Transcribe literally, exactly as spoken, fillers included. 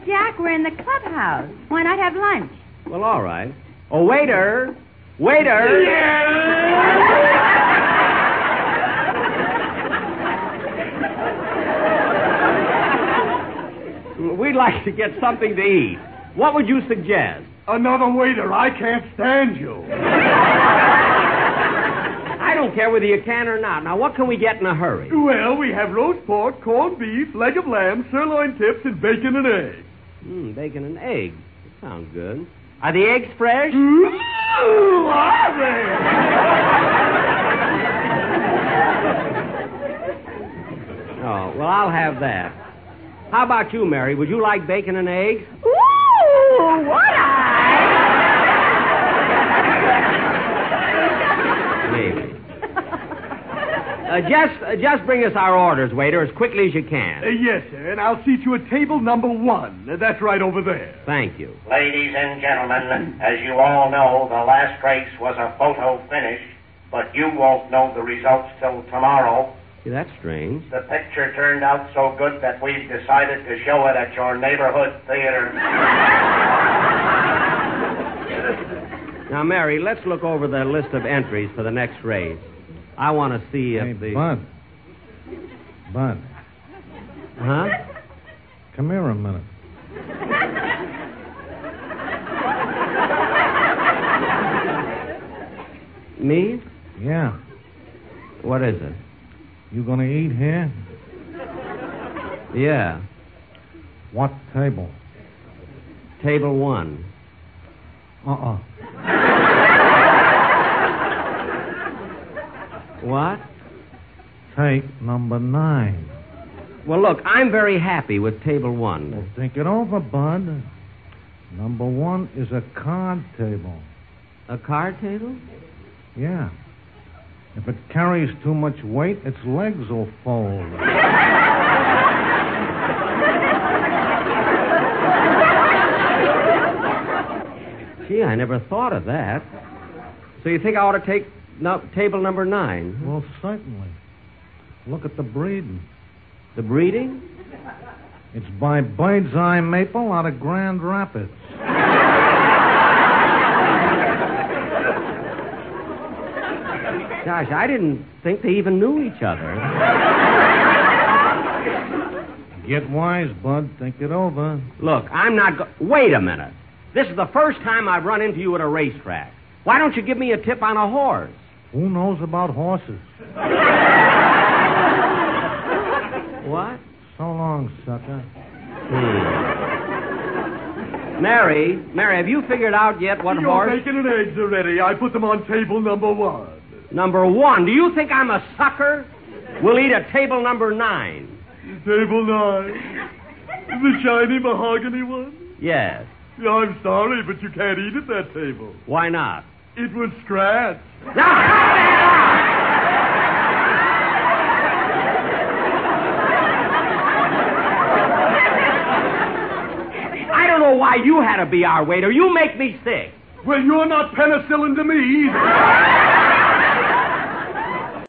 Jack, we're in the clubhouse. Why not have lunch? Well, all right. Oh, waiter! Waiter! We'd like to get something to eat. What would you suggest? Another waiter. I can't stand you. I don't care whether you can or not. Now, what can we get in a hurry? Well, we have roast pork, corned beef, leg of lamb, sirloin tips, and bacon and eggs. Hmm, bacon and eggs. That sounds good. Are the eggs fresh? Ooh, are they? Oh, well, I'll have that. How about you, Mary? Would you like bacon and eggs? Ooh, what I? Maybe. Uh, just, uh, just bring us our orders, waiter, as quickly as you can. Uh, yes, sir, and I'll seat you at table number one. Uh, that's right over there. Thank you. Ladies and gentlemen, as you all know, the last race was a photo finish, but you won't know the results till tomorrow. See, that's strange. The picture turned out so good that we've decided to show it at your neighborhood theater. Now, Mary, let's look over the list of entries for the next race. I want to see if Hey, the... Bud. Bud. Huh? Come here a minute. Me? Yeah. What is it? You gonna eat here? Yeah. What table? Table one. Uh-uh. What? Take number nine. Well, look, I'm very happy with table one. Well, think it over, Bud. Number one is a card table. A card table? Yeah. If it carries too much weight, its legs will fold. Gee, I never thought of that. So you think I ought to take no, table number nine? Well, certainly. Look at the breeding. The breeding? It's by Bird's Eye Maple out of Grand Rapids. Gosh, I didn't think they even knew each other. Get wise, Bud. Think it over. Look, I'm not go- Wait a minute. This is the first time I've run into you at a racetrack. Why don't you give me a tip on a horse? Who knows about horses? What? So long, sucker. Hmm. Mary, Mary, have you figured out yet what Your horse? bacon and eggs are ready. I put them on table number one. Number one. Do you think I'm a sucker? We'll eat at table number nine. Table nine. The shiny mahogany one? Yes. Yeah, I'm sorry, but you can't eat at that table. Why not? It was scratched. I don't know why you had to be our waiter. You make me sick. Well, you're not penicillin to me either.